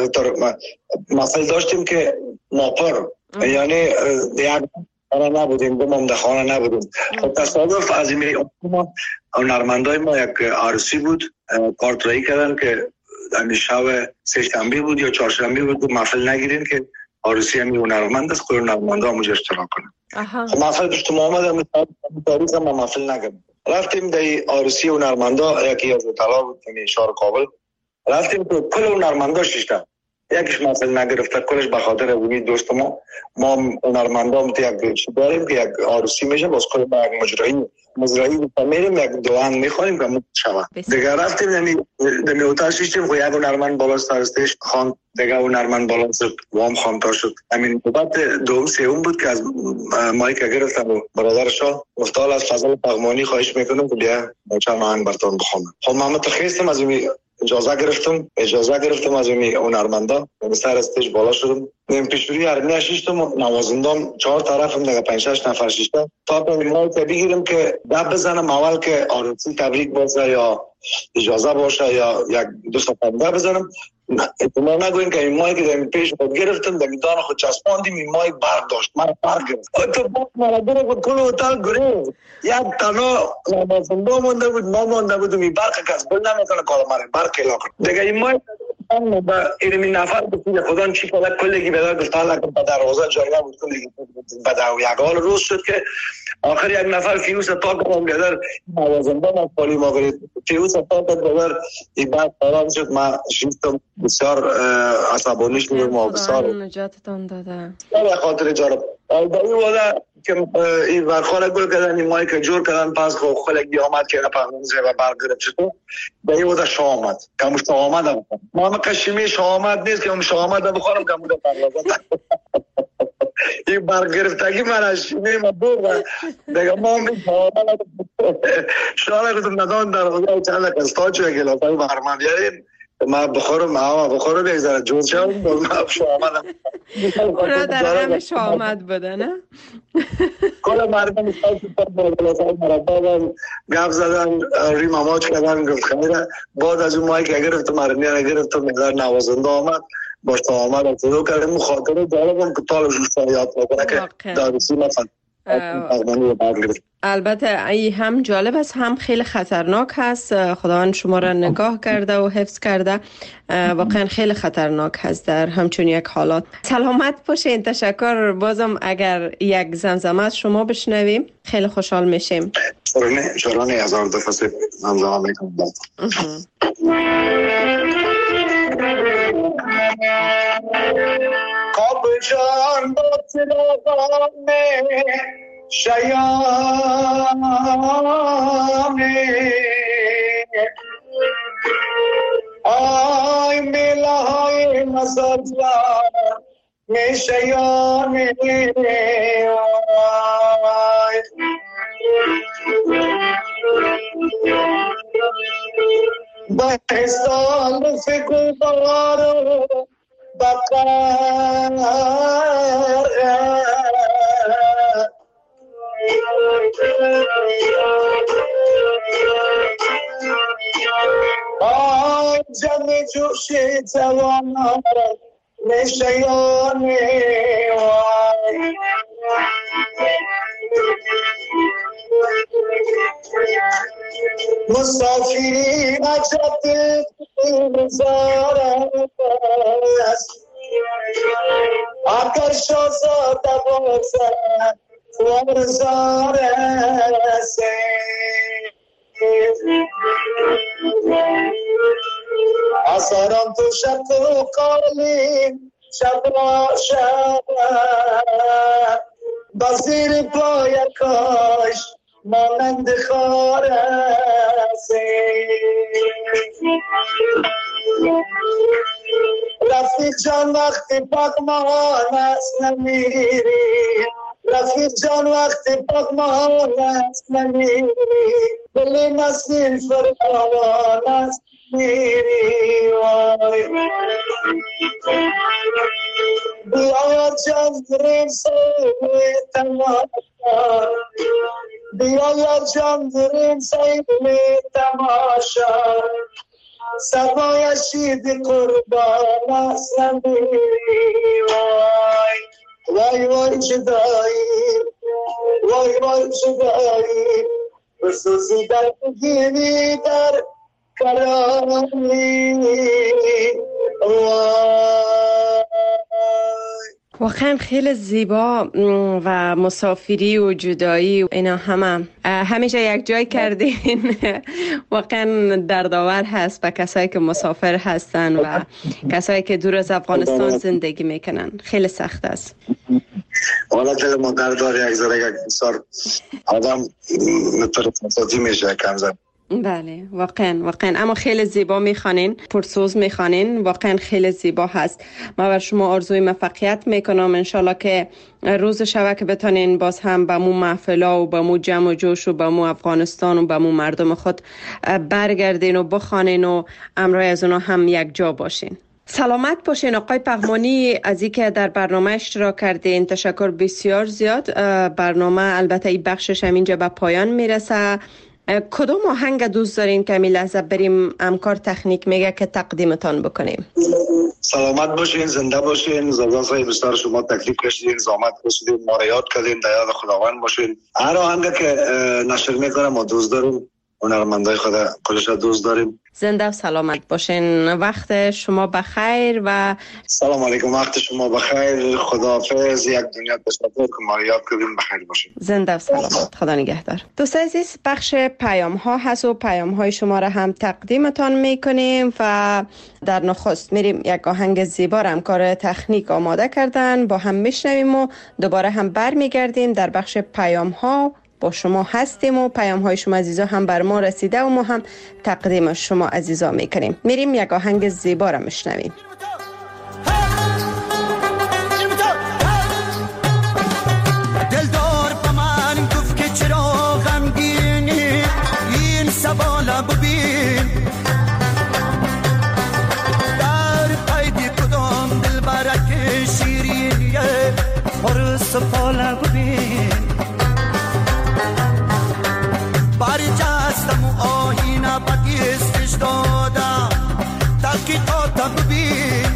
مسئله داشتیم که ناپر، یعنی یک خانه نبودیم، دو مام در خانه نبودیم. تصادف از این ما هنرمندای ما یک عروسی بود، کارت رایی کردن که در شب سه شنبه بود یا چهار شنبه بود، محفل نگیرین که عروسی همی هنرمند است، کوی هنرمندا همونجا اشتراک کنن. خب محفل پیش تو آمدم، تاریخ ما محفل نگم. رفتیم در عروسی هنرمندا، یکی از اطلاع بود که شهر کابل. رفتیم که کل هنرمندا شیشتن، یکیش محفل نگرفته، کلش به خاطر اونی دوست ما ما هنرمندا هم یک چی داریم که یک عروسی میشه، باز کل با یک مجرایی مجرایی میریم، یک دوان میخوانیم که مت شود. دیگه رفتیم نمی دمی اتاق شیشتیم، خو یک هنرمند بالا سرستش خان، دیگه هنرمند بالا سر وام خان تا شد. همین بعد دوم سوم بود که از مایک گرفتم و برادرشا گفتال از فضل پغمانی خواهش میکنم که بیا چند آهنگ براتون بخونم. خب من متخیلم از این اجازه گرفتم اجازه گرفتم از این هنرمندا، به سر استیج بالا شدم. من پیشوری ارمی شیشتم، نوازندام چهار طرفم دیگه پنج شش نفر شیشتم تا به مایک بگیرم که دب بزنم اول که عروسی تبریک باشه یا اجازه باشه یا یک دو صفحه دب بزنم. اعتماد نگوین که این ماهی که در پیش خود گرفتم در میدان خود چسباندیم این ماهی برق داشت من برق گرفت تو باید مرادر بود کل هتل گریز یک تنها نمازنده مونده بود ما مونده بودم این برق کس بل نمیتونه کار مره برق کلا کرد دیگه این ماهی با اینمی نفر بسید خودان چی کنه کلگی بدار گفت حالا که بدروازه جایی نبود کلگی بدر یک حال روز شد که آخر یک نفر فیوس تا کنم بدر نوازنده ما پالی ما برید فیوس تا کنم بدر این بعد قرار شد ما شیستم بسیار عصبانیش بودم و بسیار نجاتتان داده به خاطر جارب با این واده که این برخواه گل کردن این مایی که جور کردن پس خلقی آمد که پرمونزه و برگرد شد به این واده شاه آمد که همون شاه آمد هم ما هم قشیمی شاه آمد نیست که همون شاه آمد هم بخورم که همون پرلازد این برگرفتگی من از شیمی ما دور دیگه ما هم این شاه آمد شاه کدوم ندان در واقع چند کستا چوه گلاسای برمان بیاریم ما بخورم ما بخورم یک ذره جور شدم ما شاه آمدم اونا در همه شاه آمد بوده نه؟ کل مردم استاد گلاسای مربا گفت زدن ریم اماج کردن گفت خیره بعد از اون ماهی که گرفتم مرنیه گرفتم مقدار نوازنده آمد باش تا آمد اتدو کردم مخاطره جالبم که طالب روشتان یاد بکنه که دارسی مثلا البته ای هم جالب است هم خیلی خطرناک هست خداوند شما را نگاه کرده و حفظ کرده واقعا خیلی خطرناک هست در همچون یک حالات سلامت باشین تشکر بازم اگر یک زمزمه از شما بشنویم خیلی خوشحال میشیم شرانه شرانه هزار دفعه زمزمه میکنم کاب جان با تراغانه شیانه آی ملای مزاجان می شیانه آی با حسال فکر دارو بقر آی جمع جوش جوانان نشیانه آی مسافری عجب گذارم است آکر شازاده بازد ورزار است آسارم تو شب تو قالین شب را شب بزیر پای کاش مانند خار است رفیق جان وقتی پاکمان است نمیری رفیق جان وقتی پاکمان است نمیری بلی مسیل فراوان است میری وای بیا جان دریم سیلی تماشا بیا جان دریم سیلی تماشا سبای شید قربان است نمیری وای وای وای جدایی وای وای جدایی بسوزی در بگیری در کرامی وای واقعا خیلی زیبا و مسافری و جدایی و اینا همه همیشه یک جای کردین واقعا دردآور هست به کسایی که مسافر هستن و کسایی که دور از افغانستان زندگی میکنن خیلی سخت است حالا که ما دردار یک ذره یک بسار آدم نترساتی میشه کم زن بله واقعا واقعا اما خیلی زیبا میخوانین پرسوز میخوانین واقعا خیلی زیبا هست ما بر شما آرزوی موفقیت میکنم انشالله که روز شبه که بتانین باز هم به مو محفلا و به مو جمع و جوش و به مو افغانستان و به مو مردم خود برگردین و بخوانین و امروز از اونا هم یک جا باشین. سلامت باشین آقای پغمانی از اینکه در برنامه اشتراک کردین تشکر بسیار زیاد. برنامه البته این بخشش هم اینجا به پایان میرسه کدوم آهنگ دوست دارین که می لحظه بریم همکار تکنیک میگه که تقدیمتان بکنیم؟ سلامت باشین، زنده باشین. زازا صاحب بسیار شما تکلیف کشیدین، زحمت کشیدین، ما را یاد کردین، در یاد خداوند باشین. هر آهنگ که نشر میکنه ما دوست داریم، هنرمندای خدا کلش دوست داریم. زنده و سلامت باشین. وقت شما بخیر و سلام علیکم. وقت شما بخیر. خداحافظ. یک دنیا تشکر که ما را یاد کردین. بخیر باشین. زنده و سلامت. خدا نگهدار. دوست عزیز، بخش پیام ها هست و پیام های شما را هم تقدیمتان میکنیم و در نخست میریم یک آهنگ زیبا را همکار تکنیک آماده کردن، با هم میشنویم و دوباره هم برمیگردیم در بخش پیام ها. با شما هستیم و پیام های شما عزیزا هم بر ما رسیده و ما هم تقدیم شما عزیزا میکنیم. میریم یک آهنگ زیبا را میشنویم. دلدار با من گفت که چرا غمگینی، این سوالا ببین در قید کدام دلبرک شیرینیه، پر سفالا ببین برجستم و آهینه بگیستش دادم تحقیقاتا ببین،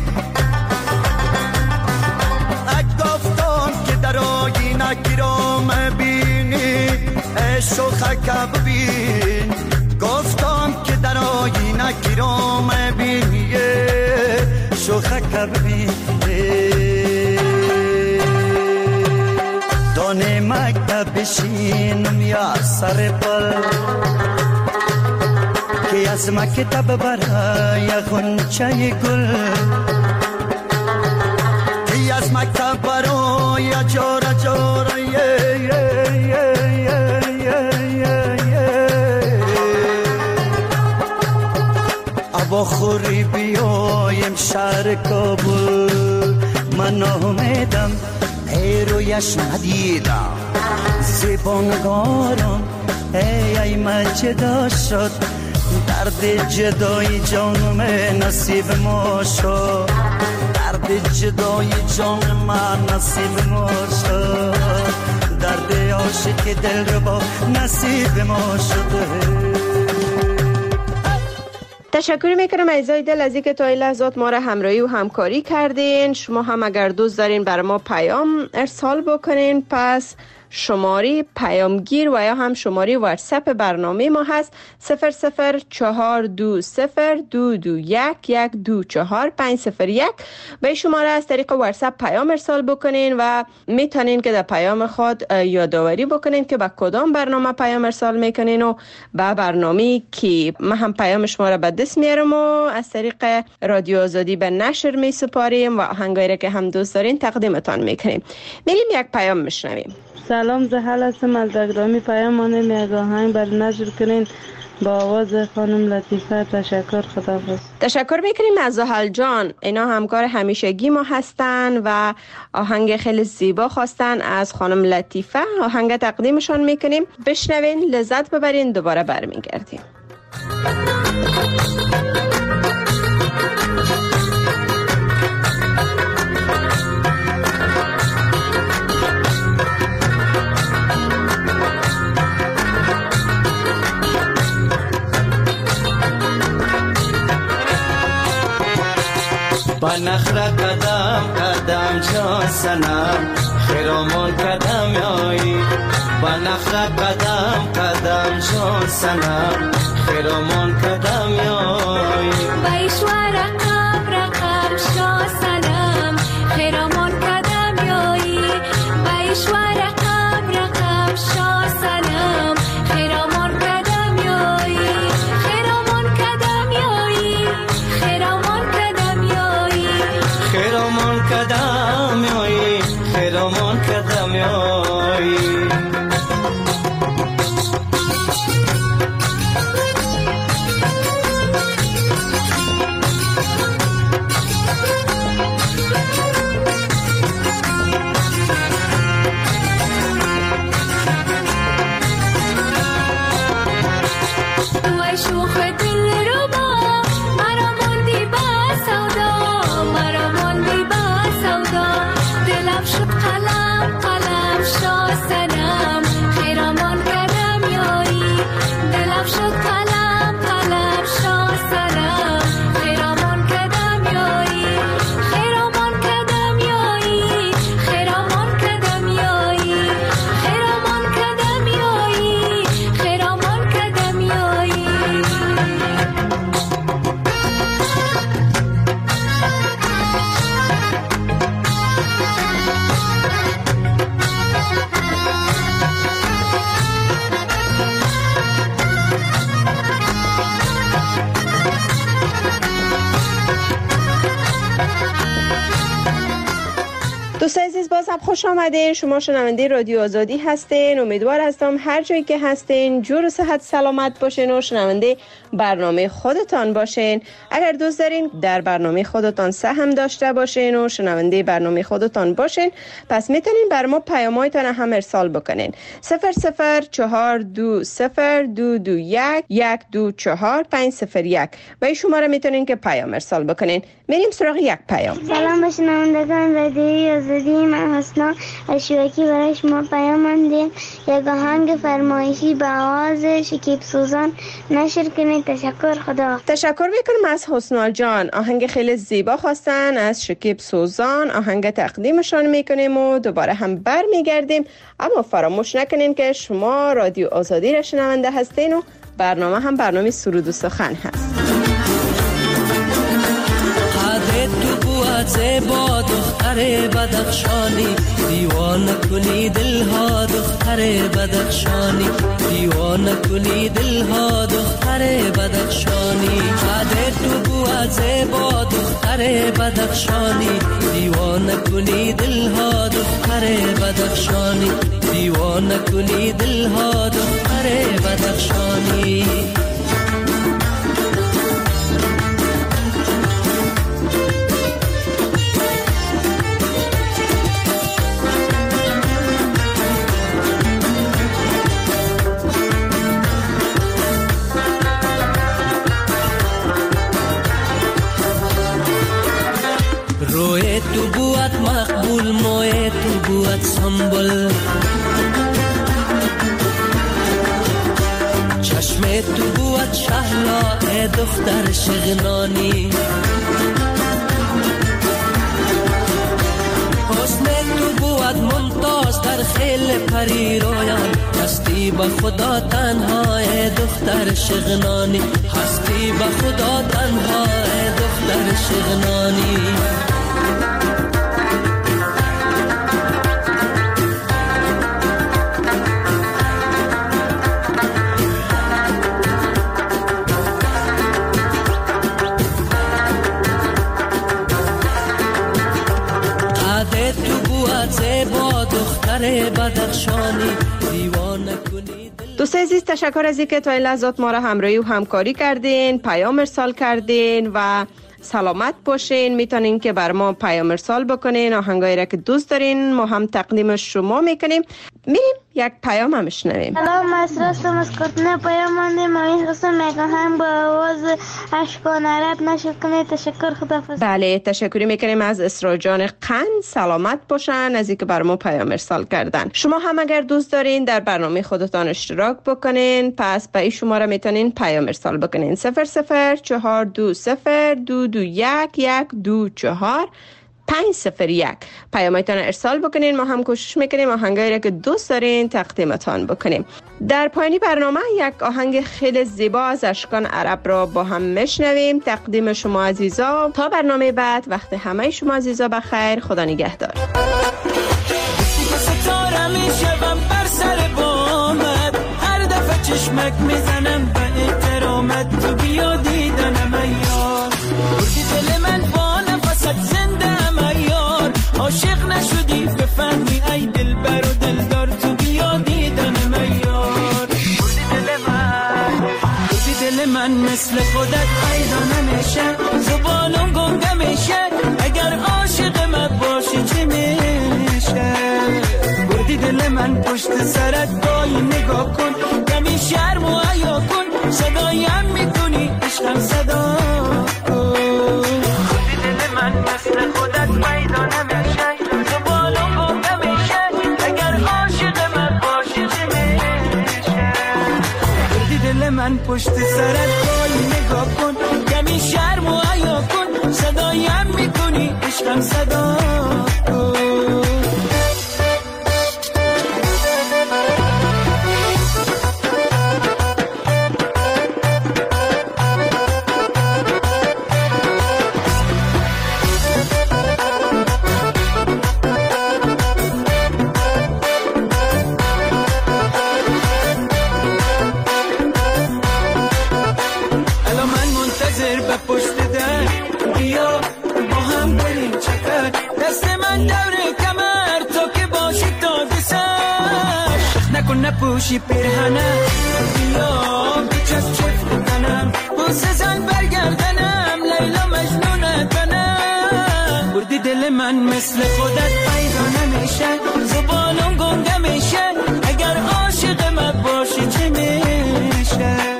گفتم که در آهینه گیرام بینی شوخک ببین، گفتم که در آهینه گیرام بینی شوخک ببین. دانه مکتب بشینم یا سر پل که از مکتب برای غنچه گل، که از مکتب برای جاره جاره ابا خوری بیایم شهر کابل، من آمدم رویش ندیدم زبانگارم، ای ای من جدا شد درد جدای جانم نصیب ما شد، درد جدای جان من نصیب ما شد، درد عاشق دل رو با نصیب ما شد. تشکر میکنم عزیزای دل از اینکه تا این لحظات ما را همراهی و همکاری کردین. شما هم اگر دوست دارین برای ما پیام ارسال بکنین، پس شماره پیامگیر و یا هم شماره واتساپ برنامه ما هست صفر صفر چهار دو صفر دو دو یک یک دو چهار پنج صفر یک. به شماره از طریق واتساپ پیام ارسال بکنین و میتونین که در پیام خود یادآوری بکنین که با کدام برنامه پیام ارسال میکنین و با برنامه که ما هم پیام شما را به دست میارم و از طریق رادیو آزادی به نشر میسپاریم و آهنگایی که هم دوست دارین تقدیمتان میکنیم. میریم یک پیام میشنویم. سلام، زحل هستم از دگرامی. پیام مانم یک آهنگ بر نشر کنین با آواز خانم لطیفه. تشکر. خداحافظ. تشکر میکنیم از زحل جان. اینا همکار همیشگی ما هستن و آهنگ خیلی زیبا خواستن از خانم لطیفه. آهنگ تقدیمشان میکنیم، بشنوین، لذت ببرین، دوباره برمیگردیم. با نخرا قدم قدم جان سنم خیرامون قدم یایی، با نخرا قدم قدم جان سنم خیرامون قدم یایی، بایشوار رقم رقم شا سنم خیرامون قدم یایی، بایشوار رقم رقم شا سنم خیرامون قدم یایی، خیرامون قدم یایی، خیرامون قدم یایی، خیرامون قدم یایی، خیرامون قدم یایی. عزیز باز هم خوش آمدین. شما شنونده رادیو آزادی هستین. امیدوار هستم هر جایی که هستین جور و صحت سلامت باشین و شنونده برنامه خودتان باشین. اگر دوست دارین در برنامه خودتان سهم داشته باشین و شنونده برنامه خودتان باشین، پس میتونین بر ما پیام‌هایتان هم ارسال بکنین. صفر صفر چهار دو صفر دو دو یک یک دو چهار پنج صفر یک و این شماره میتونین که پیام ارسال بکنین. میریم سراغ یک پیام. سلام به شنوندگان رادیوی آزادی، من حسنا اشواکی برای شما پیام ماندیم. یک آهنگ فرمایشی به آواز شکیب سوزان نشر کنید. تشکر. خدا. تشکر میکنم از حسنا جان. آهنگ خیلی زیبا خواستن از شکیب سوزان. آهنگ تقدیمشان میکنیم و دوباره هم بر میگردیم. اما فراموش نکنین که شما رادیو آزادی را شنونده هستین و برنامه هم برنامه سرود و سخن هست. زیبا دختر بدخشانی، دیوانه کنی دلها دختر بدخشانی، دیوانه کنی دلها دختر بدخشانی. قد تو بو زیبا دختر بدخشانی، دیوانه کنی دلها دختر بدخشانی، دیوانه کنی دلها دختر بدخشانی. روی تو بود مقبول، موی تو بود سنبل، چشم تو بود شهلا ای دختر شغنانی. حسن تو بود ممتاز در خیل پری رویان، هستی با خدا تنها ای دختر شغنانی، هستی با خدا تنها ای دختر شغنانی. دوست عزیز تشکر از اینکه تا این لحظات ما را همراهی و همکاری کردین، پیام ارسال کردین و سلامت باشین. میتونین که بر ما پیام ارسال بکنین، آهنگایی را که دوست دارین ما هم تقدیم شما میکنیم. میریم یک پیام هم شنویم. سلام، مسرستم از کتنه پیام ماندیم. امید خواستم یک آهنگ با آواز اشکان عرب نشر کنید. تشکر. خداحافظ. بله تشکری میکنیم از اسرا جان قند. سلامت باشن از اینکه بر ما پیام ارسال کردن. شما هم اگر دوست دارین در برنامه خودتان اشتراک بکنین، پس به این شماره میتونین پیام ارسال بکنین. صفر صفر چهار دو صفر دو دو یک یک دو چهار پنج صفر یک پیامتان ارسال بکنین. ما هم کوشش میکنیم آهنگایی را که دوست دارین تقدیمتان بکنیم. در پایانی برنامه یک آهنگ خیلی زیبا از اشکان عرب را با هم میشنویم. تقدیم شما عزیزا. تا برنامه بعد وقت همه شما عزیزا بخیر. خدا نگهدار. ستاره میشم بر سر بامت، هر دفعه چشمک میزنم به احترامت. تو بیا دیدنم ایار، بردی دل من با نفست زنده ام ایار. عاشق نشدی بفهمی ای دل بر و دلدار. تو بیا دیدنم ایار، بردی دل من، بردی دل من مثل خودت پیدا نمیشه. زبانم گنگه میشه اگر عاشق من باشی چی میشه. بردی دل من پشت سرت بایی نگاه کن، کمی شرم و حیا کن. صدایم میکنی عشقم صدا کن. بردی دل من مثل خودت پیدا نمیشه. زبانم گنگه میشه اگر عاشق من باشی چی میشه. بردی دل من پشت سرت بایی نگاه کن، کمی شرم و حیا کن. صدایم میکنی عشقم صدا کن. پشت در بیا با هم بریم چکر. نپوشی پیرهنم بیا بچست چفت کنم بوسه زن برگردنم لیلا مجنونت کنم بردی دل من مثل خودت پیدا نمیشه زبانم گنگه میشه اگر عاشق من باشی چی میشه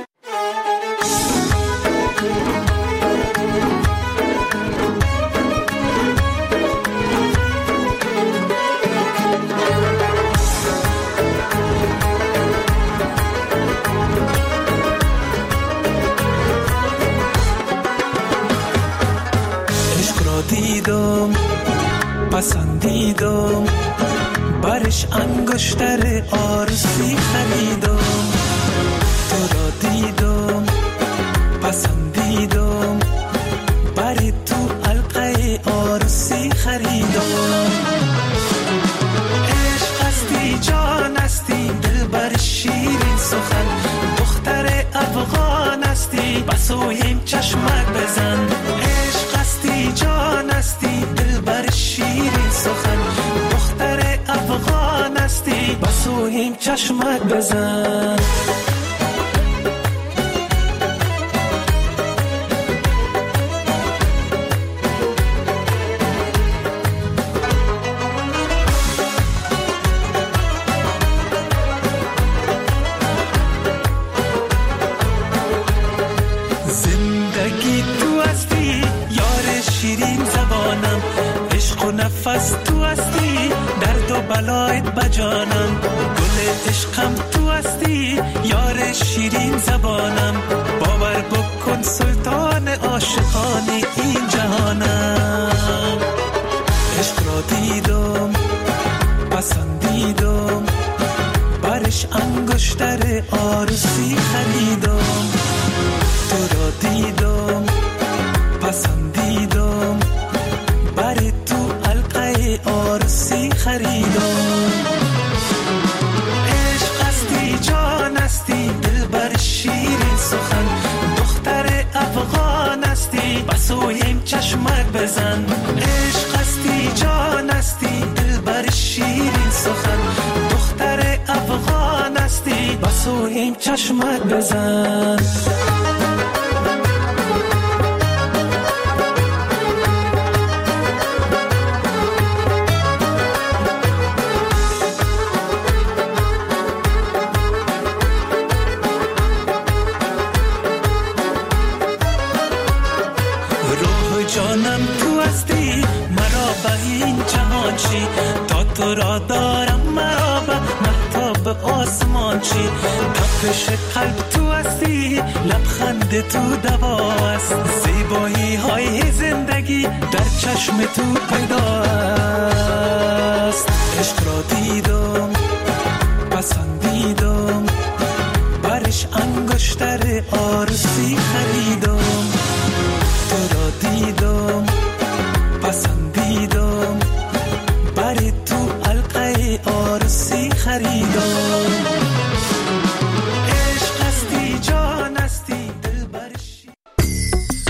دیدم پسندیدم برش انگشتر آرسی خریدم تو را دیدم پسندیدم بری تو حلقه آرسی خریدم عشق هستی جان هستی دل بر شیرین سخن دختر افغان هستی بسویم چشمک بزن عشق هستی جان هستی دل بر شیرین سخن دختر افغان هستی بسویم چشمک بزن نفس تو هستی درد و بلایت بجانم گل عشقم تو هستی یار شیرین زبانم باور بکن سلطان عاشقان این جهانم عشق را دیدم پسندیدم برش انگشتر آرسی خریدم تو را دیدم پسندیدم بری تو حلقه آرسی خریدم عشق هستی جان هستی دل بر شیرین سخن دختر افغان هستی بسویم چشمک بزن عشق هستی جان هستی دل بر شیرین سخن دختر افغان هستی بسویم چشمک بزن جانم تو هستی مرا به این جهان چی تا تو را دارم مرا به مهتاب آسمان چی تپش قلب تو هستی لبخند تو دوا است زیبایی های زندگی در چشم تو پیدا است